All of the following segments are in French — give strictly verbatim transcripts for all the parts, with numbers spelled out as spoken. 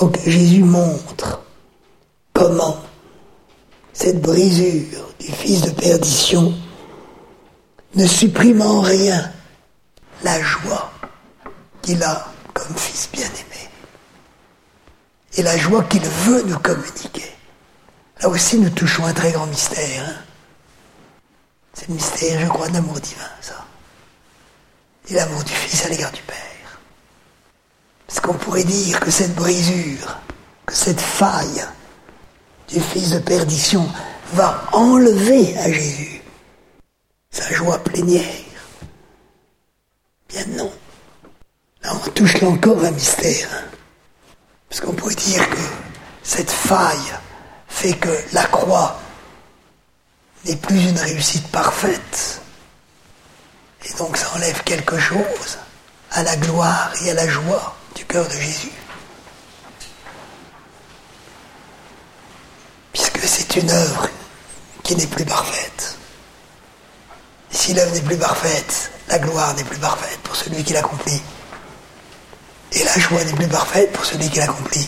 Donc Jésus montre comment cette brisure du fils de perdition ne supprime en rien la joie qu'il a comme fils bien-aimé et la joie qu'il veut nous communiquer. Là aussi, nous touchons un très grand mystère. Hein. C'est le mystère, je crois, d'amour divin, ça. Et l'amour du Fils à l'égard du Père. Parce qu'on pourrait dire que cette brisure, que cette faille du Fils de perdition va enlever à Jésus sa joie plénière. Bien non. Là, on touche là encore un mystère. Hein. Parce qu'on pourrait dire que cette faille fait que la croix n'est plus une réussite parfaite. Et donc ça enlève quelque chose à la gloire et à la joie du cœur de Jésus. Puisque c'est une œuvre qui n'est plus parfaite. Et si l'œuvre n'est plus parfaite, la gloire n'est plus parfaite pour celui qui l'accomplit. Et la joie n'est plus parfaite pour celui qui l'accomplit.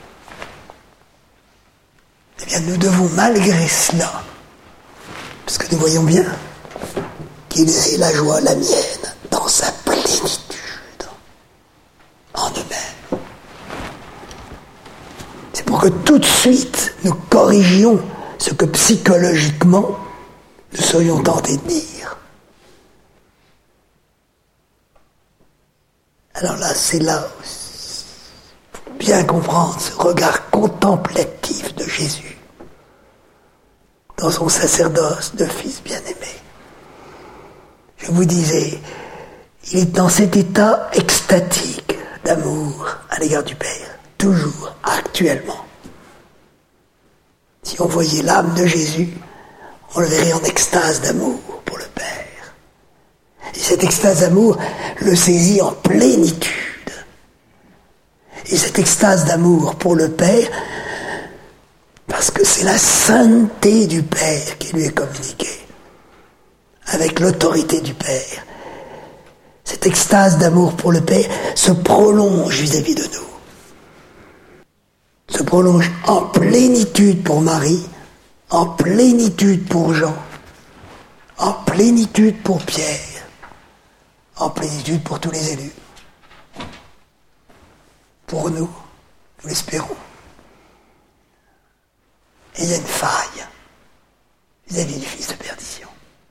Eh bien, nous devons, malgré cela, parce que nous voyons bien qu'il est la joie, la mienne, dans sa plénitude, en eux-mêmes. C'est pour que tout de suite, nous corrigions ce que psychologiquement, nous serions tentés de dire. Alors là, c'est là aussi, pour bien comprendre ce regard contemplatif de Jésus dans son sacerdoce de fils bien-aimé. Je vous disais, il est dans cet état extatique d'amour à l'égard du Père, toujours, actuellement. Si on voyait l'âme de Jésus, on le verrait en extase d'amour pour le Père. Et cette extase d'amour le saisit en plénitude. Et cette extase d'amour pour le Père, parce que c'est la sainteté du Père qui lui est communiquée, avec l'autorité du Père. Cette extase d'amour pour le Père se prolonge vis-à-vis de nous. Se prolonge en plénitude pour Marie, en plénitude pour Jean, en plénitude pour Pierre, en plénitude pour tous les élus. Pour nous, nous l'espérons. Et il y a une faille vis-à-vis du fils de perdition.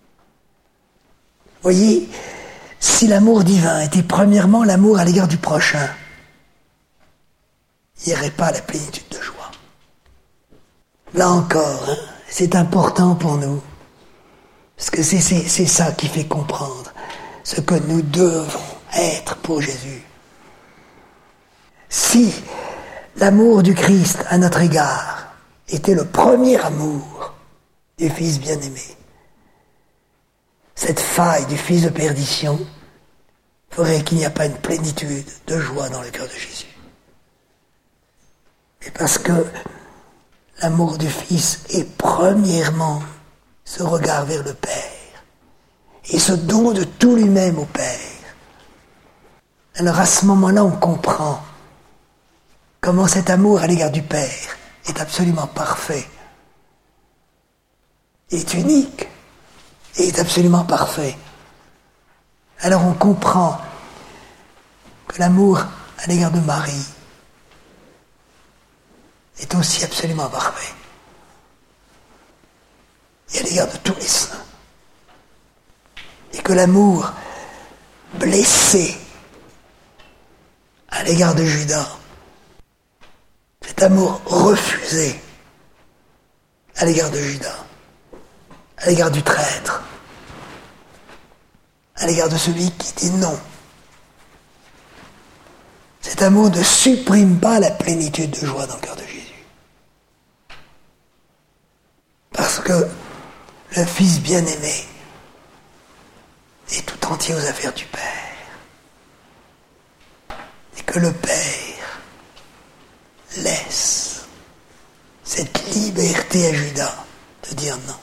Voyez, si l'amour divin était premièrement l'amour à l'égard du prochain, il n'y aurait pas la plénitude de joie. Là encore, hein, c'est important pour nous, parce que c'est, c'est, c'est ça qui fait comprendre ce que nous devons être pour Jésus. Si l'amour du Christ à notre égard était le premier amour du Fils bien-aimé, cette faille du Fils de perdition ferait qu'il n'y a pas une plénitude de joie dans le cœur de Jésus. Et parce que l'amour du Fils est premièrement ce regard vers le Père et ce don de tout lui-même au Père. Alors à ce moment-là, on comprend comment cet amour à l'égard du Père est absolument parfait, est unique et est absolument parfait. Alors on comprend que l'amour à l'égard de Marie est aussi absolument parfait. Et à l'égard de tous les saints. Et que l'amour blessé à l'égard de Judas, cet amour refusé à l'égard de Judas, à l'égard du traître, à l'égard de celui qui dit non. Cet amour ne supprime pas la plénitude de joie dans le cœur de Jésus. Parce que le Fils bien-aimé est tout entier aux affaires du Père. Et que le Père laisse cette liberté à Judas de dire non.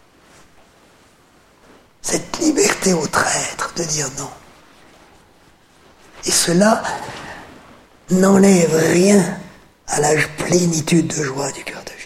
Cette liberté au traître de dire non. Et cela n'enlève rien à la plénitude de joie du cœur de